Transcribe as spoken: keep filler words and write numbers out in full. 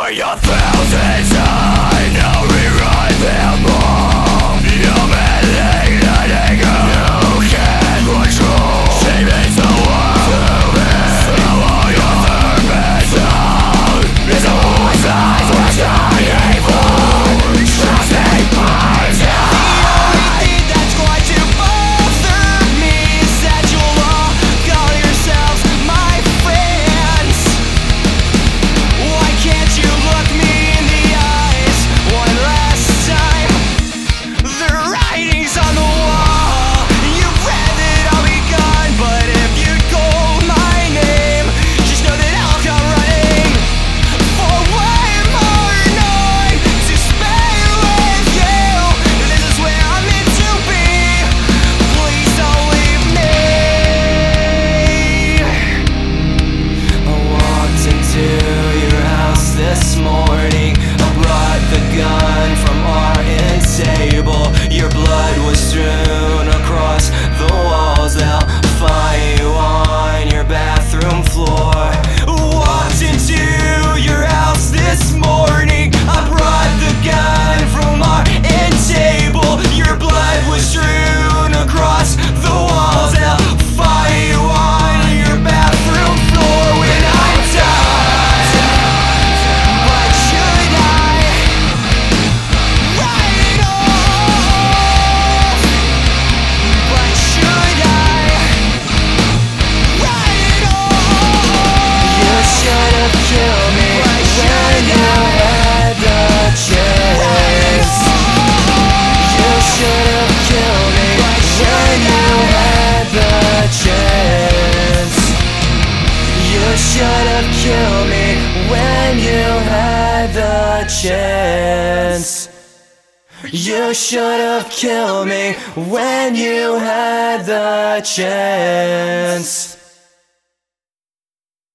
for your thousands, I now rewrite them all. You're meddling the anger you can't control. Shame is the world to be. Swallow your serpent's soul. It's a woman's eyes which are evil. Trusting my time. The only thing that's going to bother me is that you'll all call yourselves my friends. Why can't you look me in the eyes one last time? The writing's on the wall. You've read that I'll be gone, but if you call my name, just know that I'll come running for one more night to spend with you. This is where I'm meant to be. Please don't leave me. I walked into your house this morning. I brought the gun from our end table. Your blood was strewn across the walls. They'll find you on your bathroom floor. Walked into your house this morning. I brought the gun from our end table. Your blood was strewn across the walls. They'll find you on your bathroom floor when I'm done. But should I write it off? But should I write it off? You should have killed me when you had the chance. You should have killed me when you had the chance. You should have killed me when you had the chance. You should have killed me when you had the chance.